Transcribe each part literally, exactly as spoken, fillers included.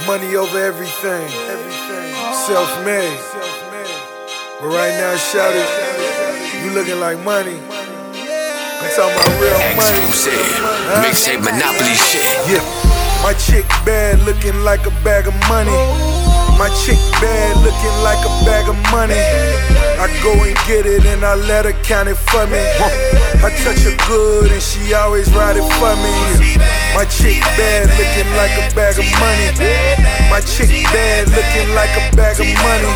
Money over everything. Self-made. But right now, shout it. You looking like money. I'm talking about real money. Huh? Mixtape Monopoly shit. Yeah. My chick bad, looking like a bag of money. My chick bad, looking like a bag of money. I go and get it and I let her count it for me. I touch her good and she always ride it for me. My chick bad, looking like a bag of money. My chick bad, looking like a bag of money.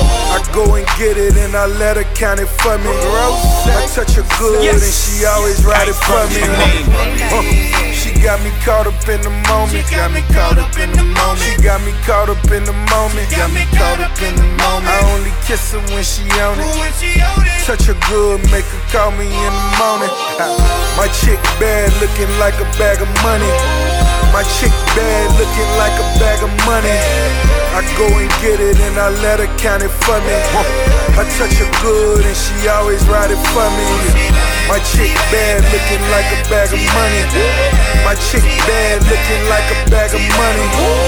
I go and get it and I let her count it for me. I touch her good and she always ride it for me. Uh, she got me caught up in the moment. Got me caught up in the moment. She got me caught up in the moment. Got me caught up in the moment. I only kiss her when she on it. Touch her good, make her call me in the morning. My chick bad, looking like a bag of money. My chick bad, looking like a bag of money. I go and get it and I let her count it for me. I touch her good and she always ride it for me. My chick bad, looking like a bag of money. My chick bad, looking like a bag of money.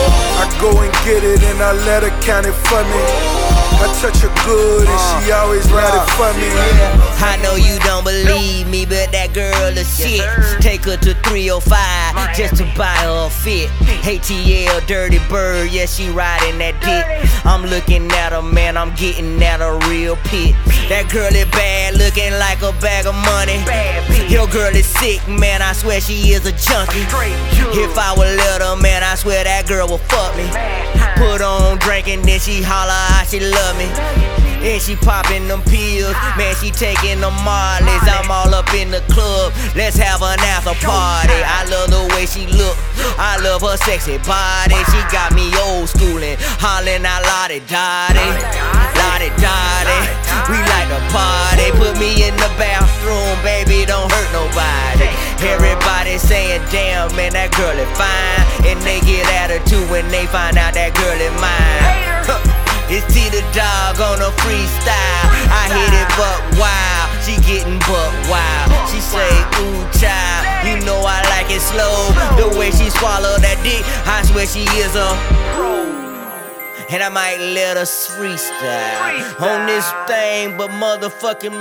I go and get it and I let her count it for me. I touch her good and she always ride it for me. I know you don't believe me, but that girl is shit. Take her to three oh five just to buy her a fit. A T L, Dirty Bird, yeah, she riding that dick. I'm looking at her, man, I'm getting at a real pit. That girl is bad, looking like a bag of money. Your girl is sick, man, I swear she is a junkie. If I would let her, man, I swear that girl will fuck me. Put on drinking, then she holler how she love me. And she popping them pills, man, she taking them Marleys. I'm all up in the club, let's have an after party. I love the way she look, I love her sexy body. She got me old schoolin', hollering out lottie dotty, lottie dotty. We like to party, put me in the bathroom, baby, don't hurt nobody. Everybody saying, damn, man, that girl is fine. And they get attitude when they find out that girl is mine. It's T the dog on a freestyle. I hit it buck wild, she getting buck wild. She say, ooh child, you know I like it slow. The way she swallow that dick, I swear she is a pro. And I might let her freestyle on this thing, but motherfucking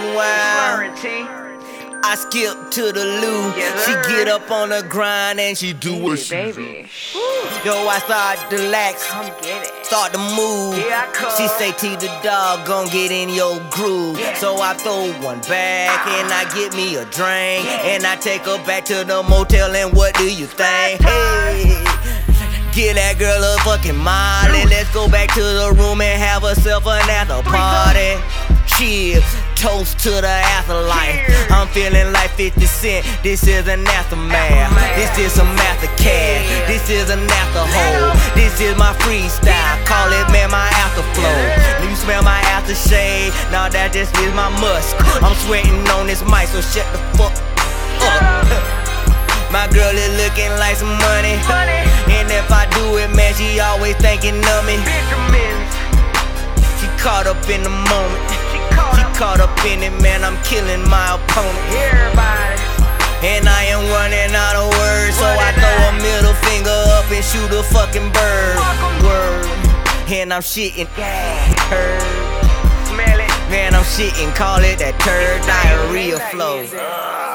meanwhile I skip to the loo. She get up on the grind and she do what she do. Yo, I start to relax, start to move. She say T the dog gon' get in your groove. So I throw one back and I get me a drink. And I take her back to the motel and what do you think? Hey, get that girl a fucking Molly. Let's go back to the room and have herself an after party. Cheers, toast to the afterlife. I'm feeling like fifty cent, this is an aftermath. This is some aftercash, this is an afterhole. This is my freestyle, call it, man, my afterflow. You smell my aftershave, now that just is my musk. I'm sweating on this mic, so shut the fuck up. My girl is looking like some money, and if I do it, man, she always thinking of me. She caught up in the moment, she caught up in it, man, I'm killing my opponent. And I am running out of words, so I throw a middle finger up and shoot a fucking bird. Word, and I'm shitting, heard. Man, I'm shitting, call it that turd diarrhea flow.